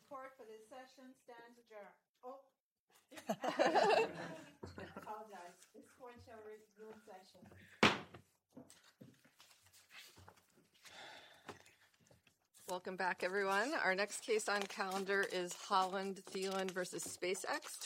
court for this session stands adjourned. Oh. Apologize. This court shall resume session. Welcome back, everyone. Our next case on calendar is Holland Thielen versus SpaceX,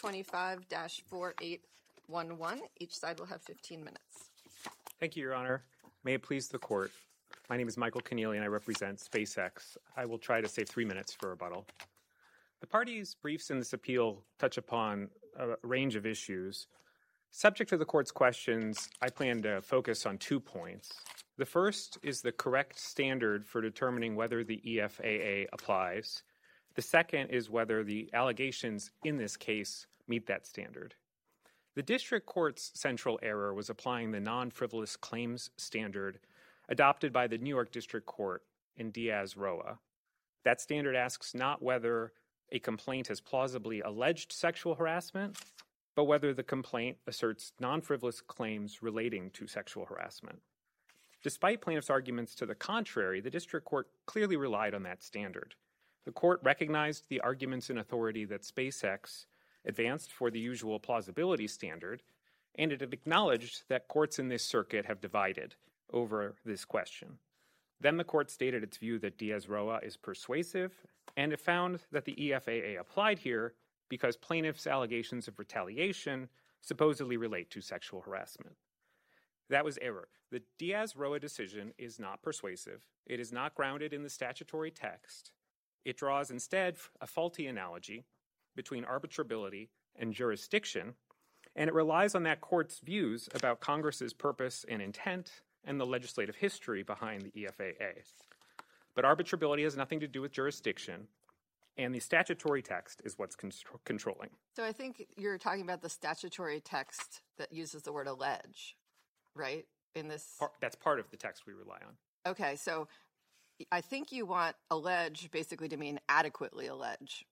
25-4811. Each side will have 15 minutes. Thank you, Your Honor. May it please the court. My name is Michael Keneally, and I represent SpaceX. I will try to save 3 minutes for rebuttal. The parties' briefs in this appeal touch upon a range of issues. Subject to the court's questions, I plan to focus on 2 points. The first is the correct standard for determining whether the EFAA applies. The second is whether the allegations in this case meet that standard. The district court's central error was applying the non-frivolous claims standard adopted by the New York District Court in Diaz-Roa. That standard asks not whether a complaint has plausibly alleged sexual harassment, but whether the complaint asserts non-frivolous claims relating to sexual harassment. Despite plaintiffs' arguments to the contrary, the district court clearly relied on that standard. The court recognized the arguments in authority that SpaceX advanced for the usual plausibility standard, and it had acknowledged that courts in this circuit have divided over this question. Then the court stated its view that Diaz-Roa is persuasive, and it found that the EFAA applied here because plaintiffs' allegations of retaliation supposedly relate to sexual harassment. That was error. The Diaz-Roa decision is not persuasive. It is not grounded in the statutory text. It draws instead a faulty analogy between arbitrability and jurisdiction, and it relies on that court's views about Congress's purpose and intent and the legislative history behind the EFAA. But arbitrability has nothing to do with jurisdiction, and the statutory text is what's controlling. So I think you're talking about the statutory text that uses the word allege, right? In this, that's part of the text we rely on. Okay, so I think you want allege basically to mean adequately allege.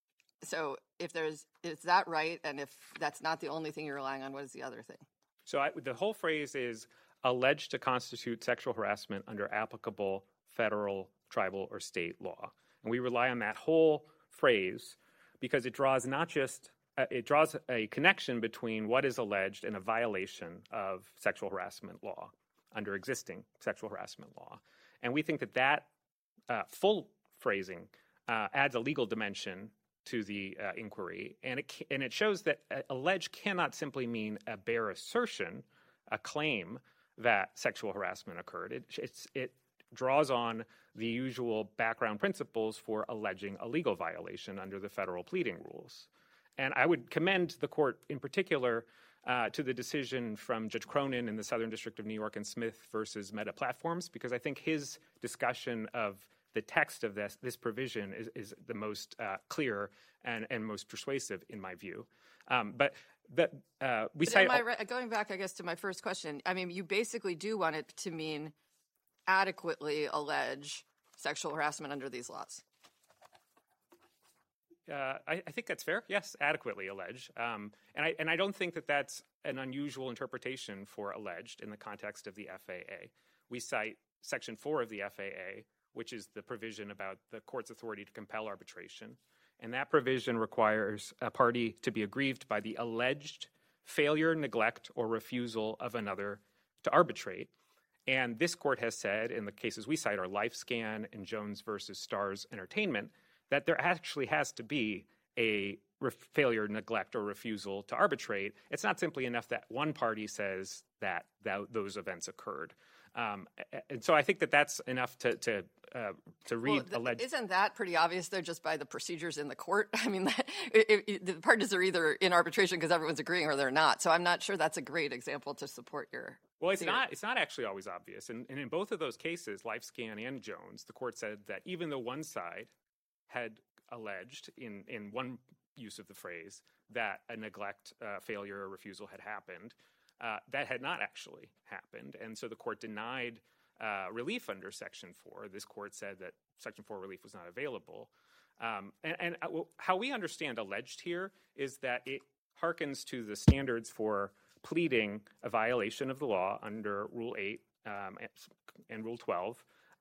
So is that right? And if that's not the only thing you're relying on, what is the other thing? So the whole phrase is alleged to constitute sexual harassment under applicable federal, tribal, or state law. And we rely on that whole phrase because it draws it draws a connection between what is alleged and a violation of sexual harassment law under existing sexual harassment law. And we think that full phrasing adds a legal dimension to the inquiry. And it shows that allege cannot simply mean a bare assertion, a claim that sexual harassment occurred. It draws on the usual background principles for alleging a legal violation under the federal pleading rules. And I would commend the court in particular to the decision from Judge Cronin in the Southern District of New York and Smith versus Meta Platforms, because I think his discussion of the text of this provision is the most clear and most persuasive in my view. Going back, I guess, to my first question, I mean, you basically do want it to mean adequately allege sexual harassment under these laws. I think that's fair. Yes, adequately allege. And I don't think that that's an unusual interpretation for alleged in the context of the FAA. We cite Section 4 of the FAA, which is the provision about the court's authority to compel arbitration. And that provision requires a party to be aggrieved by the alleged failure, neglect, or refusal of another to arbitrate. And this court has said, in the cases we cite are LifeScan and Jones versus Stars Entertainment, that there actually has to be a failure, neglect, or refusal to arbitrate. It's not simply enough that one party says that those events occurred. And so I think that that's enough to read alleged. Isn't that pretty obvious, though, just by the procedures in the court? I mean, the parties are either in arbitration because everyone's agreeing or they're not. So I'm not sure that's a great example to support your Well, it's not actually always obvious. And in both of those cases, LifeScan and Jones, the court said that even though one side had alleged in one use of the phrase that a neglect, failure, or refusal had happened, that had not actually happened. And so the court denied relief under Section 4. This court said that Section 4 relief was not available. And how we understand alleged here is that it harkens to the standards for pleading a violation of the law under Rule 8 and Rule 12.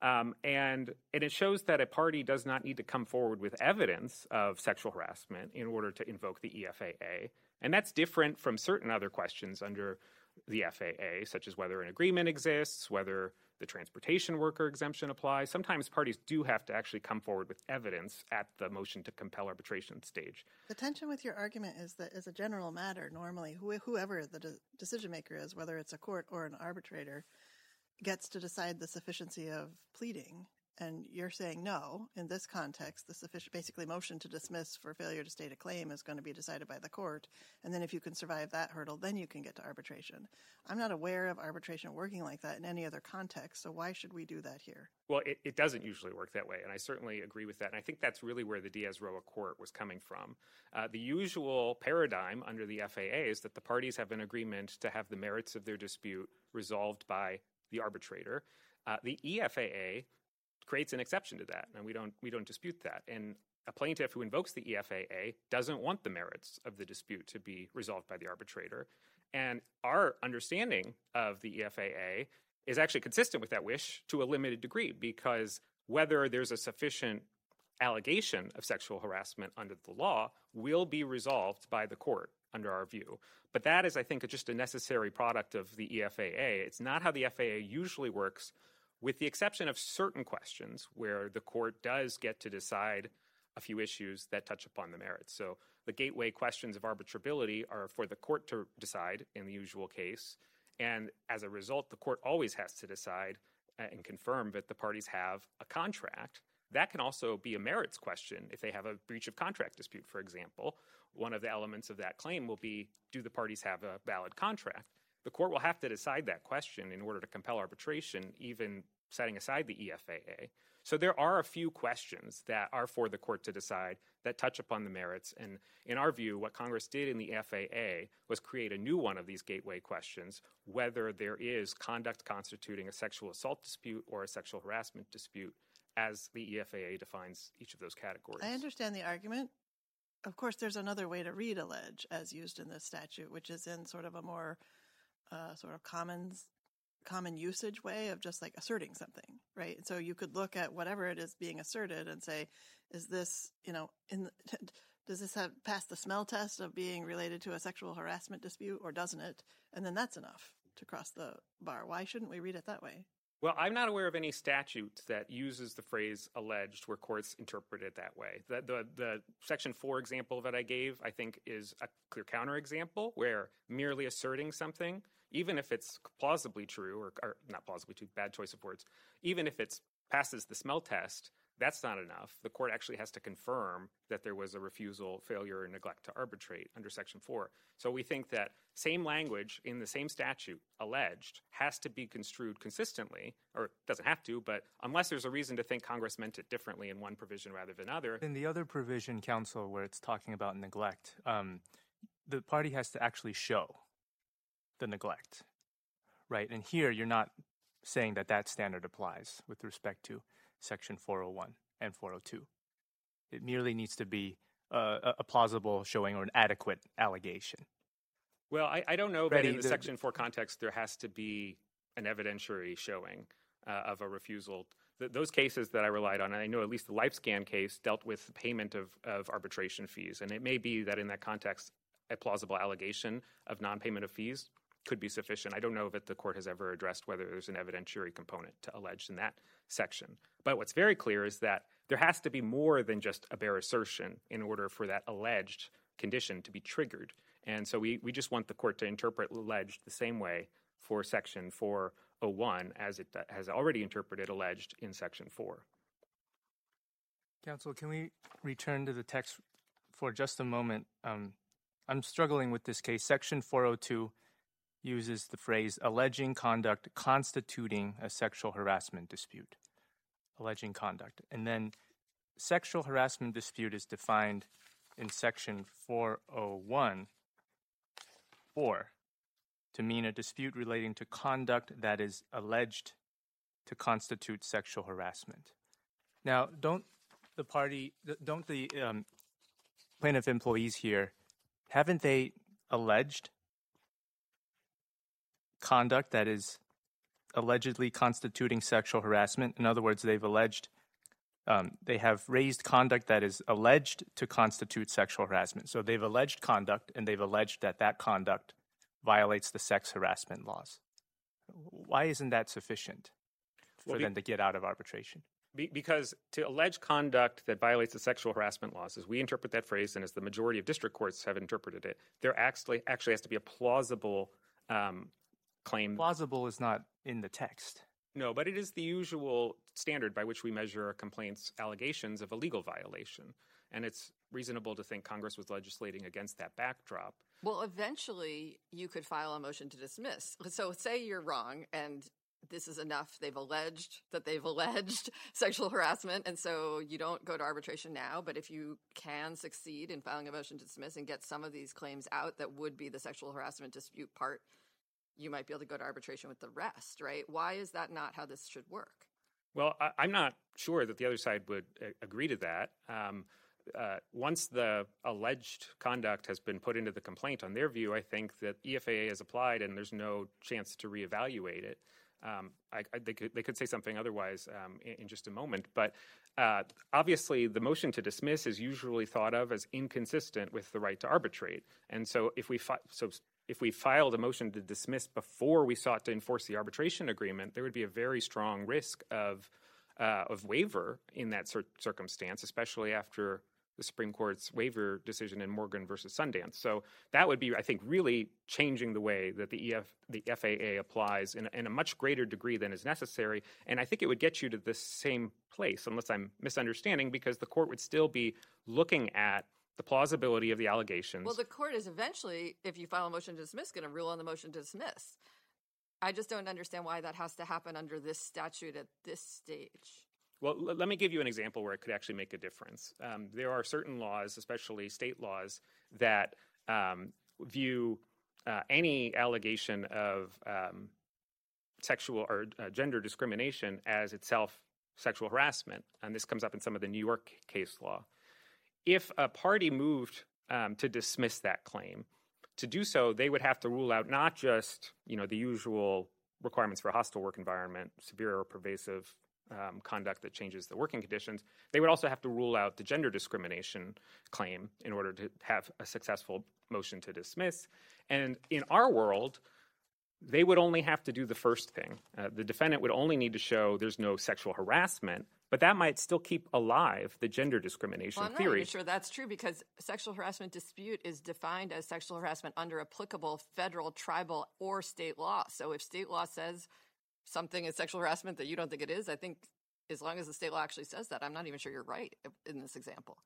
And it shows that a party does not need to come forward with evidence of sexual harassment in order to invoke the EFAA. And that's different from certain other questions under the FAA, such as whether an agreement exists, whether the transportation worker exemption applies. Sometimes parties do have to actually come forward with evidence at the motion to compel arbitration stage. The tension with your argument is that as a general matter, normally whoever the decision maker is, whether it's a court or an arbitrator, gets to decide the sufficiency of pleading. And you're saying no, in this context, the basically motion to dismiss for failure to state a claim is going to be decided by the court. And then if you can survive that hurdle, then you can get to arbitration. I'm not aware of arbitration working like that in any other context, so why should we do that here? Well, it doesn't usually work that way, and I certainly agree with that. And I think that's really where the Diaz-Roa court was coming from. The usual paradigm under the FAA is that the parties have an agreement to have the merits of their dispute resolved by the arbitrator. The EFAA creates an exception to that, and we don't dispute that. And a plaintiff who invokes the EFAA doesn't want the merits of the dispute to be resolved by the arbitrator. And our understanding of the EFAA is actually consistent with that wish to a limited degree, because whether there's a sufficient allegation of sexual harassment under the law will be resolved by the court under our view. But that is, I think, just a necessary product of the EFAA. It's not how the FAA usually works, with the exception of certain questions where the court does get to decide a few issues that touch upon the merits. So the gateway questions of arbitrability are for the court to decide in the usual case. And as a result, the court always has to decide and confirm that the parties have a contract. That can also be a merits question if they have a breach of contract dispute, for example. One of the elements of that claim will be, do the parties have a valid contract? The court will have to decide that question in order to compel arbitration, even setting aside the EFAA. So there are a few questions that are for the court to decide that touch upon the merits. And in our view, what Congress did in the FAA was create a new one of these gateway questions, whether there is conduct constituting a sexual assault dispute or a sexual harassment dispute, as the EFAA defines each of those categories. I understand the argument. Of course, there's another way to read allege as used in this statute, which is in sort of a more sort of common usage way of just like asserting something, right? And so you could look at whatever it is being asserted and say, is this, does this have passed the smell test of being related to a sexual harassment dispute, or doesn't it? And then that's enough to cross the bar. Why shouldn't we read it that way? Well, I'm not aware of any statute that uses the phrase alleged where courts interpret it that way. The Section 4 example that I gave, I think, is a clear counterexample where merely asserting something, even if it's plausibly true, or not plausibly true, bad choice of words, even if it passes the smell test, that's not enough. The court actually has to confirm that there was a refusal, failure, or neglect to arbitrate under Section 4. So we think that same language in the same statute, alleged, has to be construed consistently, or doesn't have to, but unless there's a reason to think Congress meant it differently in one provision rather than other. In the other provision, counsel, where it's talking about neglect, the party has to actually show the neglect, right? And here you're not saying that standard applies with respect to Section 401 and 402. It merely needs to be a plausible showing or an adequate allegation. Well, I don't know that in the Section 4 context there has to be an evidentiary showing of a refusal. Those cases that I relied on, and I know at least the LifeScan case dealt with payment of arbitration fees, and it may be that in that context a plausible allegation of non-payment of fees could be sufficient. I don't know that the court has ever addressed whether there's an evidentiary component to alleged in that section. But what's very clear is that there has to be more than just a bare assertion in order for that alleged condition to be triggered. And so we just want the court to interpret alleged the same way for Section 401 as it has already interpreted alleged in Section 4. Counsel, can we return to the text for just a moment? I'm struggling with this case. Section 402 uses the phrase alleging conduct constituting a sexual harassment dispute. Alleging conduct. And then sexual harassment dispute is defined in Section 401 to mean a dispute relating to conduct that is alleged to constitute sexual harassment. Now, don't the plaintiff employees here, haven't they alleged conduct that is allegedly constituting sexual harassment. In other words, they have raised conduct that is alleged to constitute sexual harassment. So they've alleged conduct, and they've alleged that that conduct violates the sex harassment laws. Why isn't that sufficient for them to get out of arbitration? Because to allege conduct that violates the sexual harassment laws, as we interpret that phrase and as the majority of district courts have interpreted it, there actually has to be a plausible claim. Plausible is not in the text. No, but it is the usual standard by which we measure a complaint's allegations of a legal violation. And it's reasonable to think Congress was legislating against that backdrop. Well, eventually you could file a motion to dismiss. So say you're wrong and this is enough. They've alleged sexual harassment, and so you don't go to arbitration now. But if you can succeed in filing a motion to dismiss and get some of these claims out that would be the sexual harassment dispute part, you might be able to go to arbitration with the rest, right? Why is that not how this should work? Well, I'm not sure that the other side would agree to that. Once the alleged conduct has been put into the complaint, on their view, I think that EFAA is applied and there's no chance to reevaluate it. They could say something otherwise in just a moment, but obviously the motion to dismiss is usually thought of as inconsistent with the right to arbitrate. And so if we filed a motion to dismiss before we sought to enforce the arbitration agreement, there would be a very strong risk of waiver in that circumstance, especially after the Supreme Court's waiver decision in Morgan versus Sundance. So that would be, I think, really changing the way that the FAA applies in a much greater degree than is necessary. And I think it would get you to the same place, unless I'm misunderstanding, because the court would still be looking at the plausibility of the allegations. Well, the court is eventually, if you file a motion to dismiss, going to rule on the motion to dismiss. I just don't understand why that has to happen under this statute at this stage. Well, let me give you an example where it could actually make a difference. There are certain laws, especially state laws, that view any allegation of sexual or gender discrimination as itself sexual harassment. And this comes up in some of the New York case law. If a party moved to dismiss that claim, to do so, they would have to rule out not just the usual requirements for a hostile work environment, severe or pervasive conduct that changes the working conditions. They would also have to rule out the gender discrimination claim in order to have a successful motion to dismiss. And in our world, they would only have to do the first thing. The defendant would only need to show there's no sexual harassment, but that might still keep alive the gender discrimination theory. I'm not even sure that's true, because sexual harassment dispute is defined as sexual harassment under applicable federal, tribal, or state law. So if state law says something is sexual harassment that you don't think it is, I think as long as the state law actually says that, I'm not even sure you're right in this example.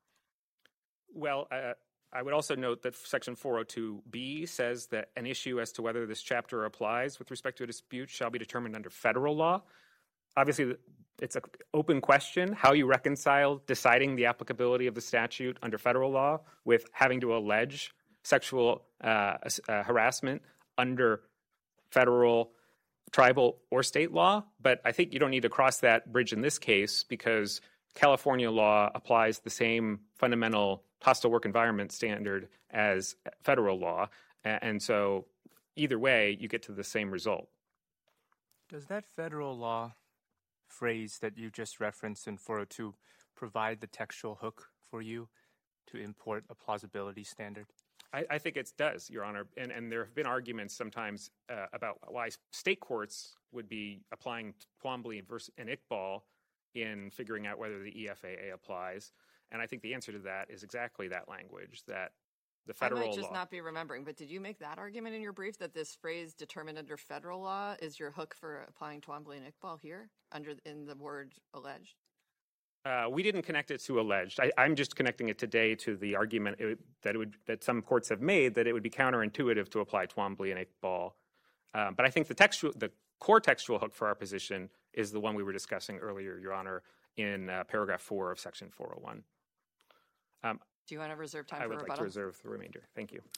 Well, I would also note that Section 402B says that an issue as to whether this chapter applies with respect to a dispute shall be determined under federal law. Obviously, it's an open question how you reconcile deciding the applicability of the statute under federal law with having to allege sexual harassment under federal, tribal, or state law. But I think you don't need to cross that bridge in this case, because California law applies the same fundamental hostile work environment standard as federal law. And so either way, you get to the same result. Does that federal law phrase that you just referenced in 402 provide the textual hook for you to import a plausibility standard? I think it does, Your Honor. And there have been arguments sometimes about why state courts would be applying Twombly and Iqbal in figuring out whether the EFAA applies. And I think the answer to that is exactly that language, that the federal law... I might just not be remembering, but did you make that argument in your brief, that this phrase determined under federal law is your hook for applying Twombly and Iqbal here, in the word alleged? We didn't connect it to alleged. I'm just connecting it today to the argument that some courts have made that it would be counterintuitive to apply Twombly and Iqbal. But I think the core textual hook for our position is the one we were discussing earlier, Your Honor, in paragraph 4 of Section 401. Do you want to reserve time for rebuttal? I would like to reserve the remainder. Thank you.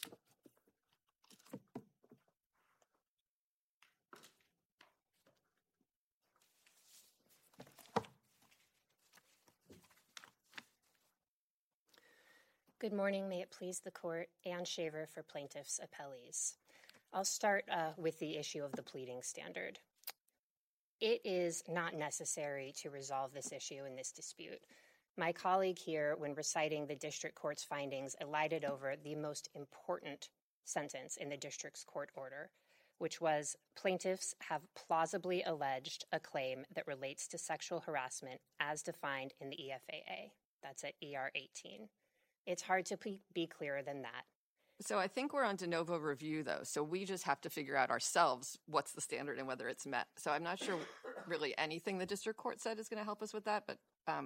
Good morning. May it please the Court. Ann Shaver for Plaintiffs' Appellees. I'll start with the issue of the pleading standard. It is not necessary to resolve this issue in this dispute. My colleague here, when reciting the district court's findings, elided over the most important sentence in the district's court order, which was plaintiffs have plausibly alleged a claim that relates to sexual harassment as defined in the EFAA. That's at ER 18. It's hard to be clearer than that. So I think we're on de novo review, though. So we just have to figure out ourselves what's the standard and whether it's met. So I'm not sure really anything the district court said is going to help us with that, but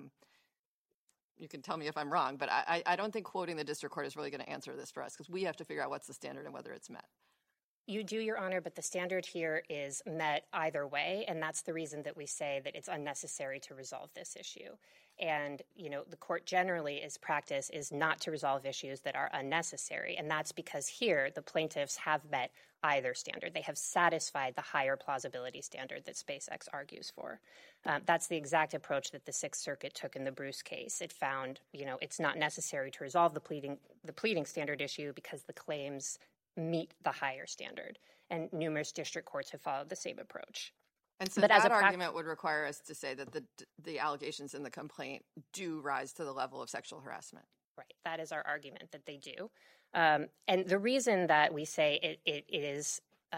you can tell me if I'm wrong. But I don't think quoting the district court is really going to answer this for us because we have to figure out what's the standard and whether it's met. You do, Your Honor, but the standard here is met either way, and that's the reason that we say that it's unnecessary to resolve this issue. And, the court generally, its practice is not to resolve issues that are unnecessary, and that's because here the plaintiffs have met either standard. They have satisfied the higher plausibility standard that SpaceX argues for. That's the exact approach that the Sixth Circuit took in the Bruce case. It found, it's not necessary to resolve the pleading standard issue because the claims meet the higher standard. And numerous district courts have followed the same approach. And so that argument would require us to say that the allegations in the complaint do rise to the level of sexual harassment. Right. That is our argument, that they do. And the reason that we say it is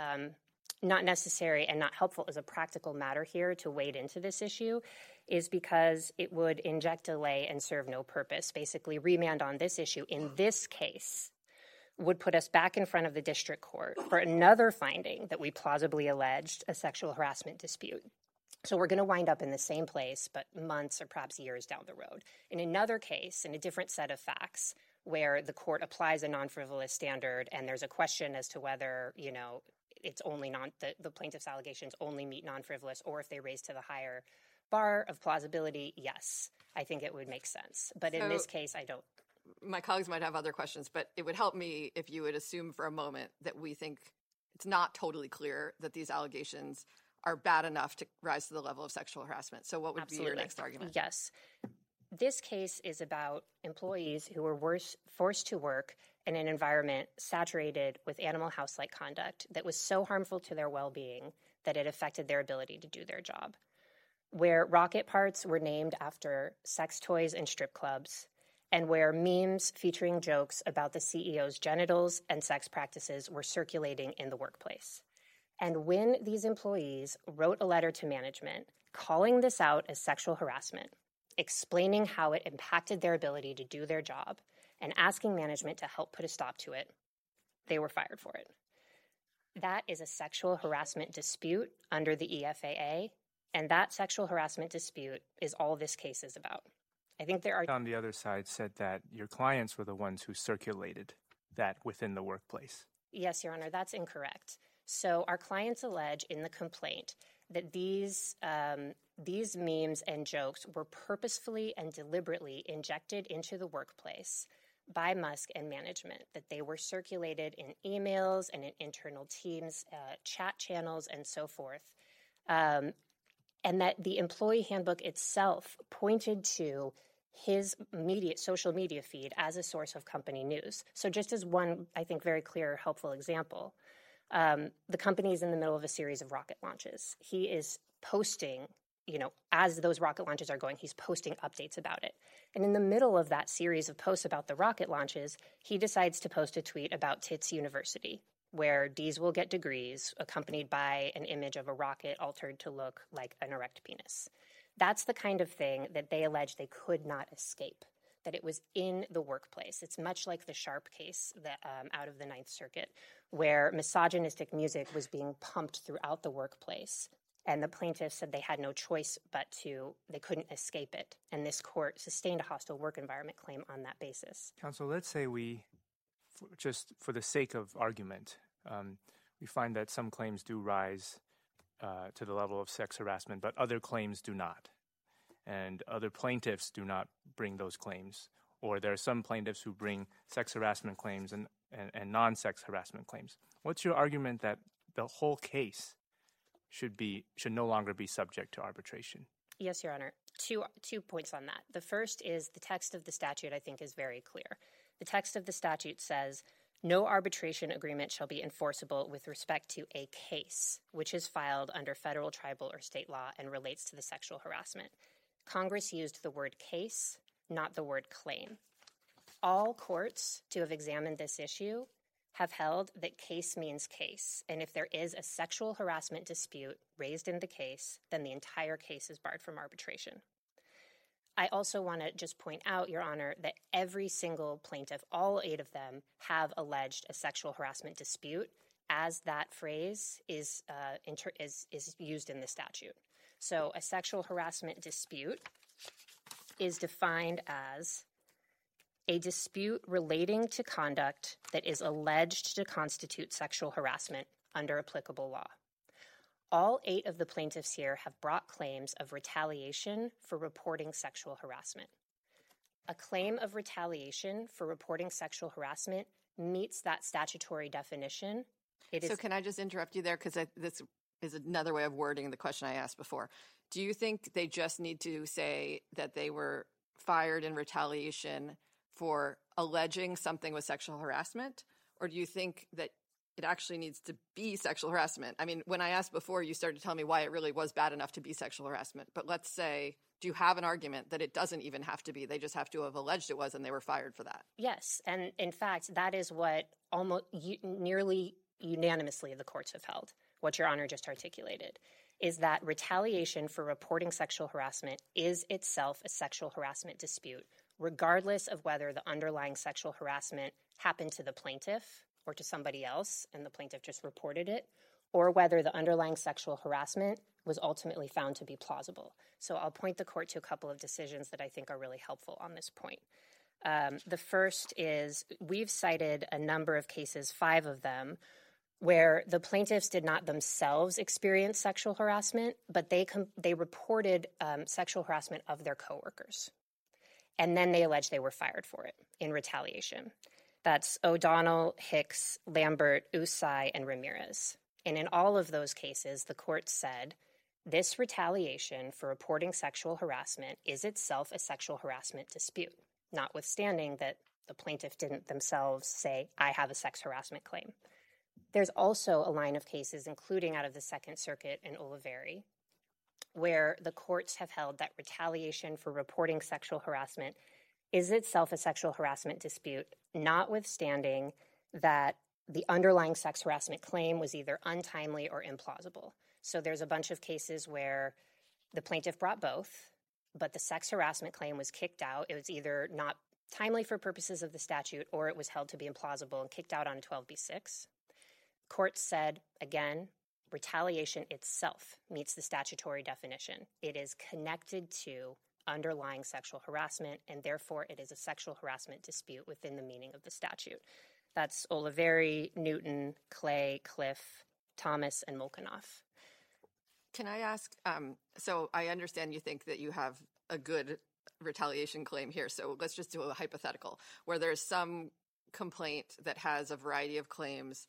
not necessary and not helpful as a practical matter here to wade into this issue is because it would inject delay and serve no purpose. Basically, remand on this issue in this case would put us back in front of the district court for another finding that we plausibly alleged a sexual harassment dispute. So we're going to wind up in the same place, but months or perhaps years down the road. In another case, in a different set of facts, where the court applies a non-frivolous standard and there's a question as to whether, it's only the plaintiff's allegations only meet non-frivolous, or if they raise to the higher bar of plausibility, yes, I think it would make sense. But in this case, I don't. My colleagues might have other questions, but it would help me if you would assume for a moment that we think it's not totally clear that these allegations are bad enough to rise to the level of sexual harassment. So what would be your next argument? Yes. This case is about employees who were forced to work in an environment saturated with animal house-like conduct that was so harmful to their well-being that it affected their ability to do their job, where rocket parts were named after sex toys and strip clubs, and where memes featuring jokes about the CEO's genitals and sex practices were circulating in the workplace. And when these employees wrote a letter to management calling this out as sexual harassment, explaining how it impacted their ability to do their job, and asking management to help put a stop to it, they were fired for it. That is a sexual harassment dispute under the EFAA, and that sexual harassment dispute is all this case is about. I think there are... On the other side said that your clients were the ones who circulated that within the workplace. Yes, Your Honor, that's incorrect. So our clients allege in the complaint that these memes and jokes were purposefully and deliberately injected into the workplace by Musk and management, that they were circulated in emails and in internal teams, chat channels, and so forth, and that the employee handbook itself pointed to his social media feed as a source of company news. So just as one, I think, very clear, helpful example, the company is in the middle of a series of rocket launches. He is posting, as those rocket launches are going, he's posting updates about it. And in the middle of that series of posts about the rocket launches, he decides to post a tweet about Tits University, where D's will get degrees accompanied by an image of a rocket altered to look like an erect penis. That's the kind of thing that they allege they could not escape, that it was in the workplace. It's much like the Sharp case that out of the Ninth Circuit, where misogynistic music was being pumped throughout the workplace. And the plaintiffs said they had no choice but they couldn't escape it. And this court sustained a hostile work environment claim on that basis. Counsel, let's say just for the sake of argument, we find that some claims do rise to the level of sex harassment, but other claims do not. And other plaintiffs do not bring those claims. Or there are some plaintiffs who bring sex harassment claims and non-sex harassment claims. What's your argument that the whole case should no longer be subject to arbitration? Yes, Your Honor. Two points on that. The first is the text of the statute, I think, is very clear. The text of the statute says, No arbitration agreement shall be enforceable with respect to a case which is filed under federal, tribal, or state law and relates to the sexual harassment. Congress used the word case, not the word claim. All courts to have examined this issue have held that case means case, and if there is a sexual harassment dispute raised in the case, then the entire case is barred from arbitration. I also want to just point out, Your Honor, that every single plaintiff, all 8 of them, have alleged a sexual harassment dispute as that phrase is used in the statute. So a sexual harassment dispute is defined as a dispute relating to conduct that is alleged to constitute sexual harassment under applicable law. All 8 of the plaintiffs here have brought claims of retaliation for reporting sexual harassment. A claim of retaliation for reporting sexual harassment meets that statutory definition. So can I just interrupt you there? Because this is another way of wording the question I asked before. Do you think they just need to say that they were fired in retaliation for alleging something was sexual harassment? Or do you think that it actually needs to be sexual harassment? I mean, when I asked before, you started to tell me why it really was bad enough to be sexual harassment. But let's say, do you have an argument that it doesn't even have to be? They just have to have alleged it was and they were fired for that. Yes. And in fact, that is what almost nearly unanimously the courts have held. What Your Honor just articulated is that retaliation for reporting sexual harassment is itself a sexual harassment dispute, regardless of whether the underlying sexual harassment happened to the plaintiff or to somebody else, and the plaintiff just reported it, or whether the underlying sexual harassment was ultimately found to be plausible. So I'll point the court to a couple of decisions that I think are really helpful on this point. The first is we've cited a number of cases, 5 of them, where the plaintiffs did not themselves experience sexual harassment, but they reported sexual harassment of their coworkers. And then they alleged they were fired for it in retaliation. That's O'Donnell, Hicks, Lambert, Usai, and Ramirez. And in all of those cases, the court said, this retaliation for reporting sexual harassment is itself a sexual harassment dispute, notwithstanding that the plaintiff didn't themselves say, I have a sex harassment claim. There's also a line of cases, including out of the Second Circuit in Oliveri, where the courts have held that retaliation for reporting sexual harassment is itself a sexual harassment dispute, notwithstanding that the underlying sex harassment claim was either untimely or implausible. So there's a bunch of cases where the plaintiff brought both, but the sex harassment claim was kicked out. It was either not timely for purposes of the statute or it was held to be implausible and kicked out on 12b-6. Courts said, again, retaliation itself meets the statutory definition. It is connected to underlying sexual harassment, and therefore it is a sexual harassment dispute within the meaning of the statute. That's Oliveri, Newton, Clay, Cliff, Thomas, and Molkanoff. Can I ask, so I understand you think that you have a good retaliation claim here, so let's just do a hypothetical, where there's some complaint that has a variety of claims,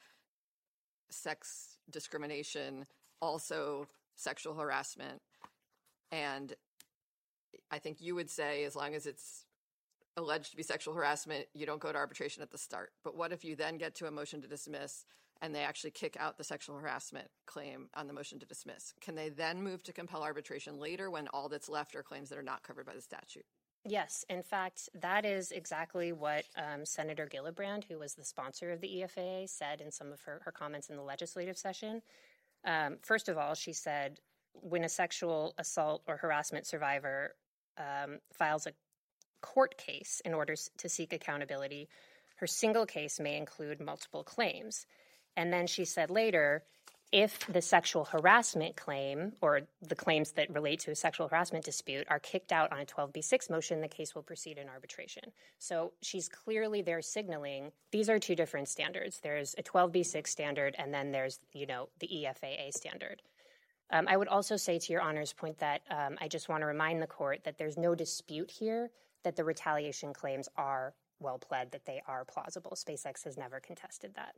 sex discrimination, also sexual harassment, and I think you would say as long as it's alleged to be sexual harassment, you don't go to arbitration at the start. But what if you then get to a motion to dismiss and they actually kick out the sexual harassment claim on the motion to dismiss? Can they then move to compel arbitration later when all that's left are claims that are not covered by the statute? Yes. In fact, that is exactly what Senator Gillibrand, who was the sponsor of the EFAA, said in some of her comments in the legislative session. First of all, she said, when a sexual assault or harassment survivor files a court case in order to seek accountability, her single case may include multiple claims. And then she said later, if the sexual harassment claim or the claims that relate to a sexual harassment dispute are kicked out on a 12b-6 motion, the case will proceed in arbitration. So she's clearly there signaling these are 2 different standards. There's a 12b-6 standard, and then there's, the EFAA standard. I would also say to Your Honor's point that I just want to remind the court that there's no dispute here that the retaliation claims are well pled, that they are plausible. SpaceX has never contested that.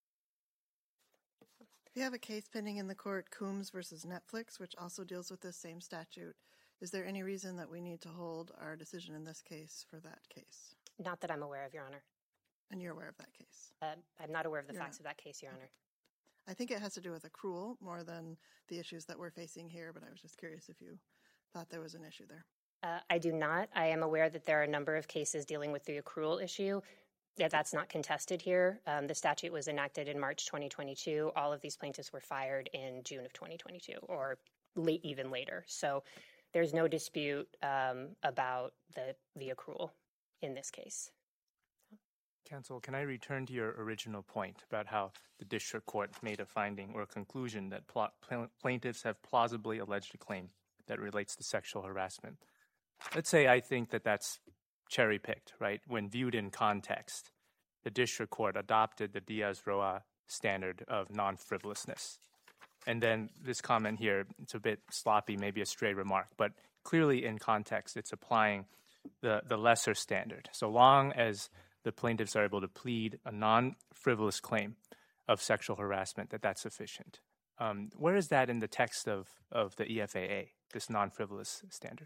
We have a case pending in the court, Coombs versus Netflix, which also deals with this same statute. Is there any reason that we need to hold our decision in this case for that case? Not that I'm aware of, Your Honor. And you're aware of that case? I'm not aware of the You're facts not. of that case, Your Honor. I think it has to do with accrual more than the issues that we're facing here, but I was just curious if you thought there was an issue there. I do not. I am aware that there are a number of cases dealing with the accrual issue. That's not contested here. The statute was enacted in March 2022. All of these plaintiffs were fired in June of 2022, or even later. So there's no dispute about the accrual in this case. Counsel, can I return to your original point about how the district court made a finding or a conclusion that plaintiffs have plausibly alleged a claim that relates to sexual harassment? Let's say I think that that's cherry-picked, right? When viewed in context, the district court adopted the Diaz-Roa standard of non-frivolousness. And then this comment here, it's a bit sloppy, maybe a stray remark, but clearly in context, it's applying the lesser standard. So long as the plaintiffs are able to plead a non-frivolous claim of sexual harassment, that's sufficient. Where is that in the text of the EFAA, this non-frivolous standard?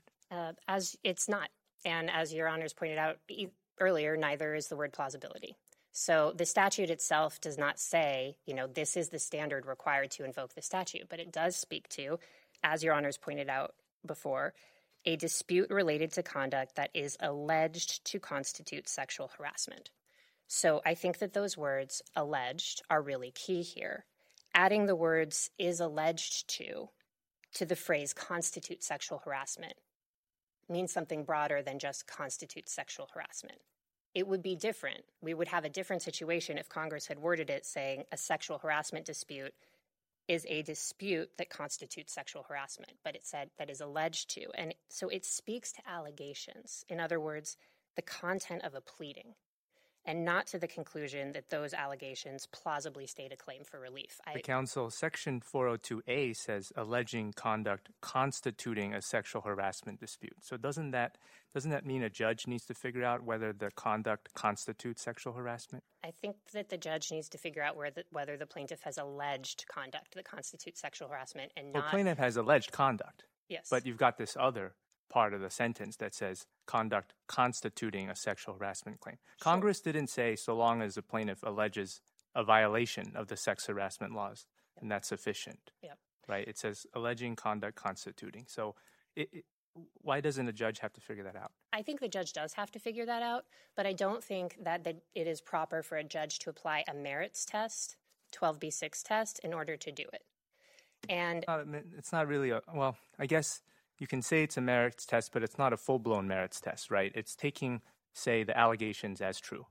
As it's not. And as Your Honors pointed out earlier, neither is the word plausibility. So the statute itself does not say, this is the standard required to invoke the statute, but it does speak to, as Your Honors pointed out before, a dispute related to conduct that is alleged to constitute sexual harassment. So I think that those words, alleged, are really key here. Adding the words is alleged to the phrase constitute sexual harassment means something broader than just constitute sexual harassment. It would be different. We would have a different situation if Congress had worded it saying a sexual harassment dispute is a dispute that constitutes sexual harassment, but it said that is alleged to. And so it speaks to allegations. In other words, the content of a pleading, and not to the conclusion that those allegations plausibly state a claim for relief. Counsel, Section 402A says alleging conduct constituting a sexual harassment dispute. So doesn't that mean a judge needs to figure out whether the conduct constitutes sexual harassment? I think that the judge needs to figure out whether the plaintiff has alleged conduct that constitutes sexual harassment and not. The plaintiff has alleged conduct. Yes. But you've got this other part of the sentence that says conduct constituting a sexual harassment claim. Sure. Congress didn't say so long as the plaintiff alleges a violation of the sex harassment laws, and that's sufficient. Yep. Right? It says alleging conduct constituting. So why doesn't a judge have to figure that out? I think the judge does have to figure that out, but I don't think that it is proper for a judge to apply a merits test, 12b6 test, in order to do it. And it's not really I guess you can say it's a merits test, but it's not a full-blown merits test, right? It's taking, say, the allegations as true.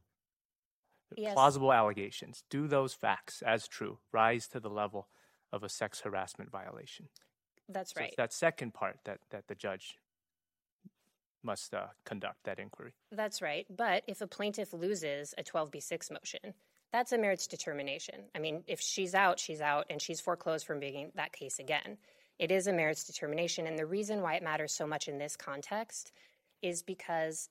Yes. Plausible allegations. Do those facts as true rise to the level of a sex harassment violation? That's right. So it's that second part that the judge must conduct that inquiry. That's right. But if a plaintiff loses a 12b6 motion, that's a merits determination. I mean, if she's out, and she's foreclosed from being that case again. It is a merits determination, and the reason why it matters so much in this context is because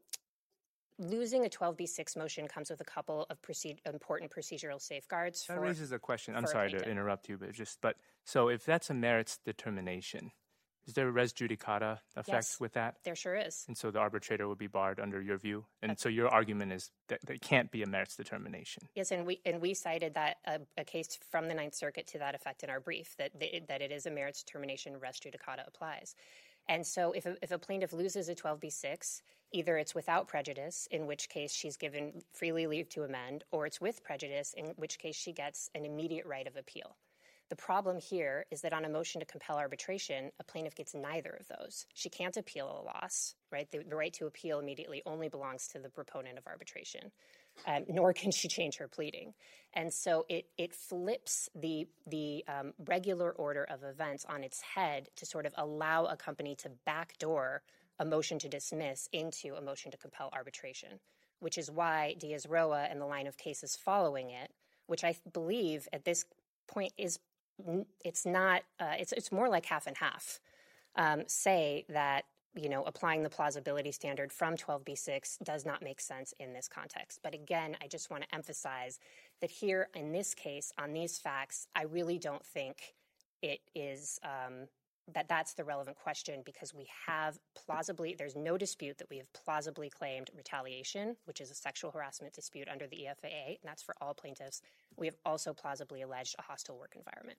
losing a 12b6 motion comes with a couple of important procedural safeguards. That raises a question. I'm sorry to interrupt you, but so if that's a merits determination, is there a res judicata effect with that? There sure is. And so the arbitrator would be barred under your view? And so your argument is that it can't be a merits determination. Yes, and we cited that a case from the Ninth Circuit to that effect in our brief, that it is a merits determination, res judicata applies. And so if a plaintiff loses a 12b6, either it's without prejudice, in which case she's given freely leave to amend, or it's with prejudice, in which case she gets an immediate right of appeal. The problem here is that on a motion to compel arbitration, a plaintiff gets neither of those. She can't appeal a loss, right? The right to appeal immediately only belongs to the proponent of arbitration, nor can she change her pleading. And so it flips the regular order of events on its head to sort of allow a company to backdoor a motion to dismiss into a motion to compel arbitration, which is why Diaz-Roa and the line of cases following it, which I believe at this point it's not. It's more like half and half. Say that applying the plausibility standard from 12b6 does not make sense in this context. But again, I just want to emphasize that here in this case, on these facts, I really don't think it is that's the relevant question, because we have there's no dispute that we have plausibly claimed retaliation, which is a sexual harassment dispute under the EFAA, and that's for all plaintiffs. We have also plausibly alleged a hostile work environment.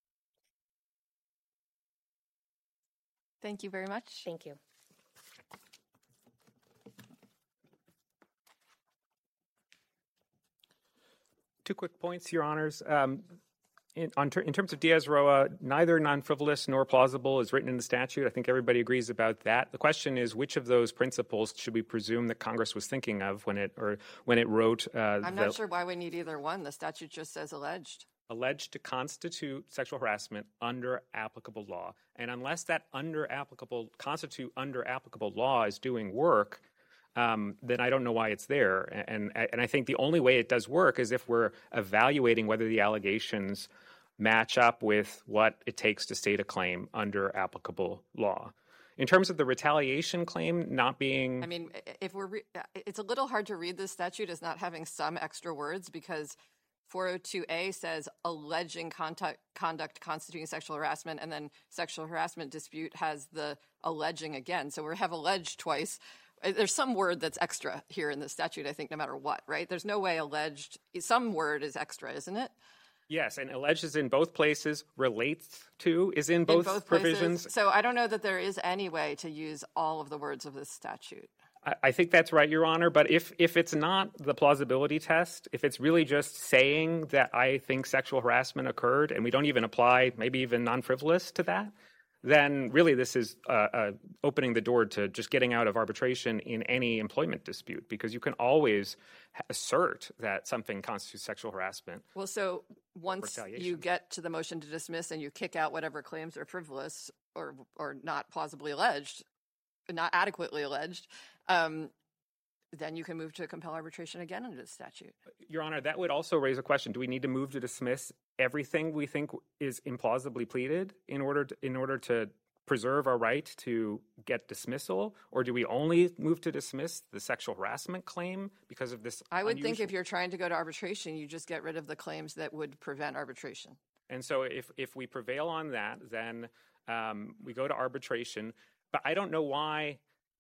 Thank you very much. Thank you. Two quick points, Your Honors. In terms of Diaz-Roa, neither non-frivolous nor plausible is written in the statute. I think everybody agrees about that. The question is, which of those principles should we presume that Congress was thinking of when it wrote? I'm not sure why we need either one. The statute just says alleged. Alleged to constitute sexual harassment under applicable law, and unless that under applicable law is doing work, then I don't know why it's there. And I think the only way it does work is if we're evaluating whether the allegations match up with what it takes to state a claim under applicable law. In terms of the retaliation claim not being... I mean, it's a little hard to read this statute as not having some extra words, because 402A says alleging conduct constituting sexual harassment, and then sexual harassment dispute has the alleging again. So we have alleged twice. There's some word that's extra here in the statute, I think, no matter what, right? There's no way alleged, some word is extra, isn't it? Yes, and alleged is in both places, relates to is in both provisions. Places. So I don't know that there is any way to use all of the words of this statute. I think that's right, Your Honor, but if it's not the plausibility test, if it's really just saying that I think sexual harassment occurred and we don't even apply maybe even non-frivolous to that, then really this is opening the door to just getting out of arbitration in any employment dispute, because you can always assert that something constitutes sexual harassment. Well, so once you get to the motion to dismiss and you kick out whatever claims are frivolous or not plausibly alleged, not adequately alleged, then you can move to compel arbitration again under the statute. Your Honor, that would also raise a question. Do we need to move to dismiss everything we think is implausibly pleaded in order to preserve our right to get dismissal? Or do we only move to dismiss the sexual harassment claim because of this I would think if you're trying to go to arbitration, you just get rid of the claims that would prevent arbitration. And so if we prevail on that, then we go to arbitration. But I don't know why...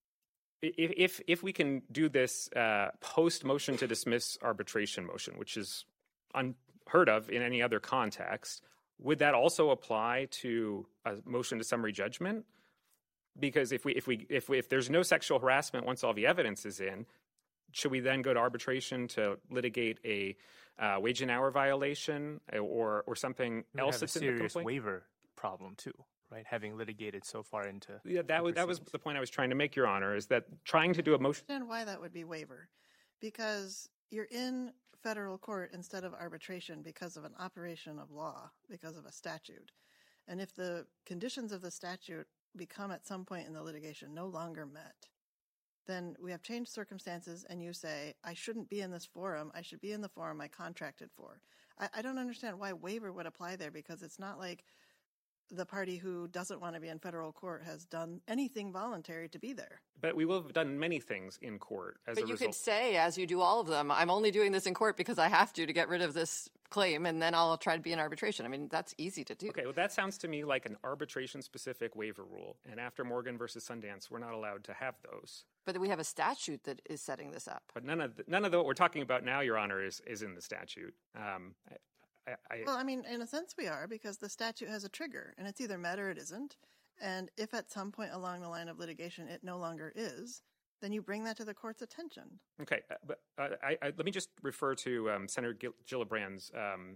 If we can do this post-motion to dismiss arbitration motion, which is unheard of in any other context, would that also apply to a motion to summary judgment? Because if there's no sexual harassment once all the evidence is in, should we then go to arbitration to litigate a wage and hour violation or something else that's in the complaint? Have a serious waiver problem too. Right, having litigated so far into that was the point I was trying to make, Your Honor, is that trying to do a motion. I understand why that would be waiver, because you're in federal court instead of arbitration because of an operation of law, because of a statute, and if the conditions of the statute become at some point in the litigation no longer met, then we have changed circumstances, and you say I shouldn't be in this forum. I should be in the forum I contracted for. I don't understand why waiver would apply there, because it's not like the party who doesn't want to be in federal court has done anything voluntary to be there. But we will have done many things in court as a result. But you could say, as you do all of them, I'm only doing this in court because I have to get rid of this claim, and then I'll try to be in arbitration. I mean, that's easy to do. Okay, well, that sounds to me like an arbitration-specific waiver rule. And after Morgan versus Sundance, we're not allowed to have those. But we have a statute that is setting this up. But none of what we're talking about now, Your Honor, is in the statute. Well, I mean, in a sense we are, because the statute has a trigger, and it's either met or it isn't. And if at some point along the line of litigation it no longer is, then you bring that to the court's attention. Okay, but let me just refer to Senator Gillibrand's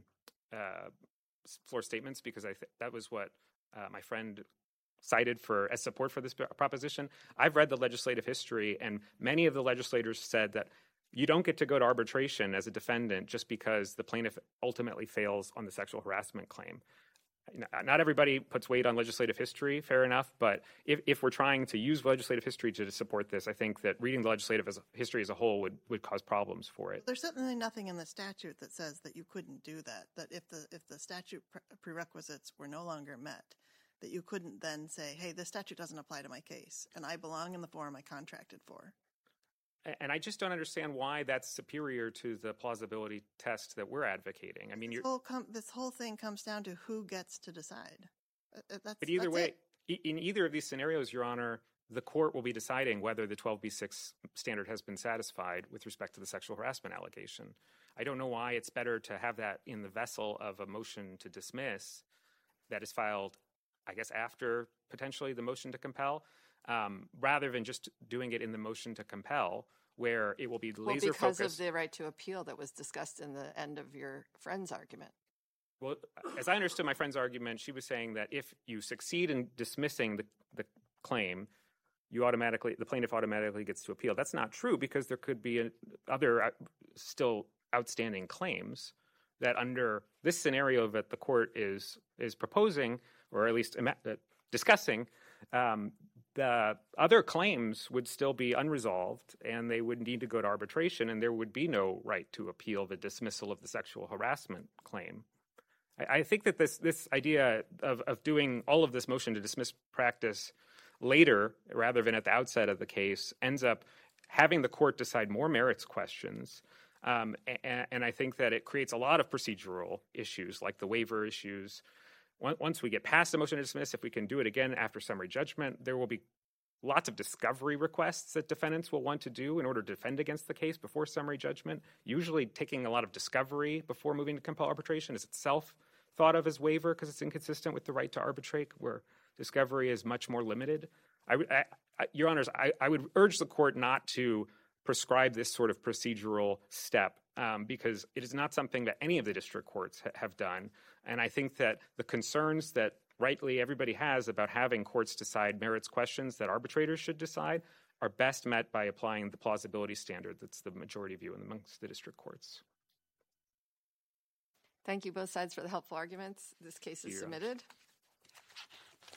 floor statements, because that was what my friend cited as support for this proposition. I've read the legislative history, and many of the legislators said that you don't get to go to arbitration as a defendant just because the plaintiff ultimately fails on the sexual harassment claim. Not everybody puts weight on legislative history, fair enough, but if we're trying to use legislative history to support this, I think that reading the legislative history as a whole would cause problems for it. There's certainly nothing in the statute that says that you couldn't do that if the statute prerequisites were no longer met, that you couldn't then say, hey, this statute doesn't apply to my case, and I belong in the forum I contracted for. And I just don't understand why that's superior to the plausibility test that we're advocating. I mean, this whole thing comes down to who gets to decide. But either way, In either of these scenarios, Your Honor, the court will be deciding whether the 12b6 standard has been satisfied with respect to the sexual harassment allegation. I don't know why it's better to have that in the vessel of a motion to dismiss that is filed, I guess, after potentially the motion to compel, rather than just doing it in the motion to compel, where it will be laser focused. Well, because of the right to appeal that was discussed in the end of your friend's argument. Well, as I understood my friend's argument, she was saying that if you succeed in dismissing the claim, the plaintiff automatically gets to appeal. That's not true, because there could be other still outstanding claims that under this scenario that the court is proposing, or at least discussing, the other claims would still be unresolved, and they would need to go to arbitration, and there would be no right to appeal the dismissal of the sexual harassment claim. I think that this idea of doing all of this motion to dismiss practice later rather than at the outset of the case ends up having the court decide more merits questions. And I think that it creates a lot of procedural issues, like the waiver issues. Once we get past the motion to dismiss, if we can do it again after summary judgment, there will be lots of discovery requests that defendants will want to do in order to defend against the case before summary judgment. Usually taking a lot of discovery before moving to compel arbitration is itself thought of as waiver because it's inconsistent with the right to arbitrate, where discovery is much more limited. Your Honors, I would urge the court not to prescribe this sort of procedural step because it is not something that any of the district courts have done. And I think that the concerns that rightly everybody has about having courts decide merits questions that arbitrators should decide are best met by applying the plausibility standard that's the majority view amongst the district courts. Thank you both sides for the helpful arguments. This case is submitted.